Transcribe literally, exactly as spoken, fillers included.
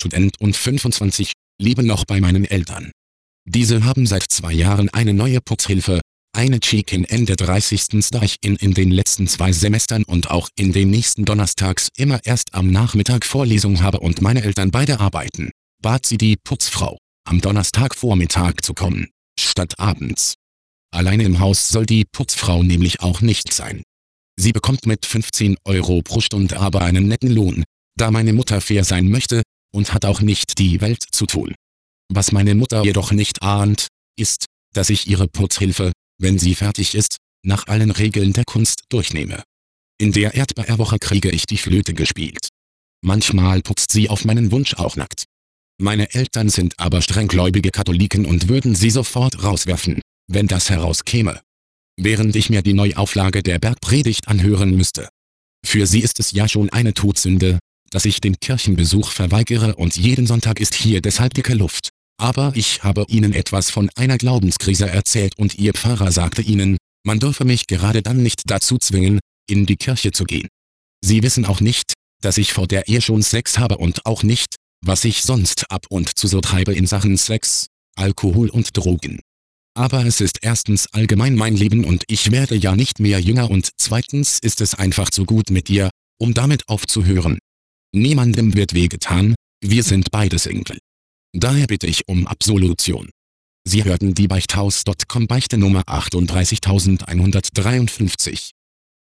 Student und fünfundzwanzig, lebe noch bei meinen Eltern. Diese haben seit zwei Jahren eine neue Putzhilfe, eine Chicken Ende dreißigsten Da ich in, in den letzten zwei Semestern und auch in den nächsten donnerstags immer erst am Nachmittag Vorlesung habe und meine Eltern beide arbeiten, bat sie die Putzfrau, am Donnerstagvormittag zu kommen, statt abends. Alleine im Haus soll die Putzfrau nämlich auch nicht sein. Sie bekommt mit fünfzehn Euro pro Stunde aber einen netten Lohn, da meine Mutter fair sein möchte, und hat auch nicht die Welt zu tun. Was meine Mutter jedoch nicht ahnt, ist, dass ich ihre Putzhilfe, wenn sie fertig ist, nach allen Regeln der Kunst durchnehme. In der Erdbeerwoche kriege ich die Flöte gespielt. Manchmal putzt sie auf meinen Wunsch auch nackt. Meine Eltern sind aber strenggläubige Katholiken und würden sie sofort rauswerfen, wenn das herauskäme. Während ich mir die Neuauflage der Bergpredigt anhören müsste. Für sie ist es ja schon eine Todsünde, dass ich den Kirchenbesuch verweigere und jeden Sonntag ist hier deshalb dicke Luft. Aber ich habe ihnen etwas von einer Glaubenskrise erzählt und ihr Pfarrer sagte ihnen, man dürfe mich gerade dann nicht dazu zwingen, in die Kirche zu gehen. Sie wissen auch nicht, dass ich vor der Ehe schon Sex habe und auch nicht, was ich sonst ab und zu so treibe in Sachen Sex, Alkohol und Drogen. Aber es ist erstens allgemein mein Leben und ich werde ja nicht mehr jünger und zweitens ist es einfach zu gut mit dir, um damit aufzuhören. Niemandem wird wehgetan, wir sind beide Single. Daher bitte ich um Absolution. Sie hörten die Beichthaus Punkt com Beichte Nummer achtunddreißigtausendeinhundertdreiundfünfzig.